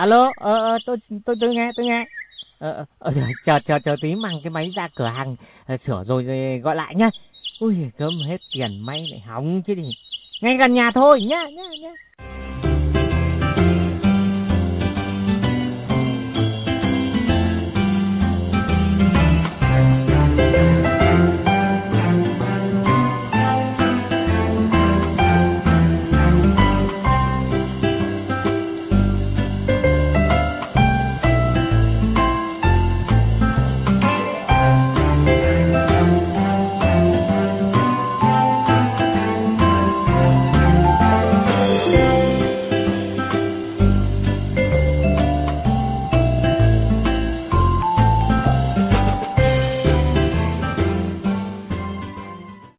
Alo, tôi nghe. Chờ tí mang cái máy ra cửa hàng sửa rồi gọi lại nhá. Ui, cơm hết tiền may lại hỏng chứ gì. Ngay gần nhà thôi nhá.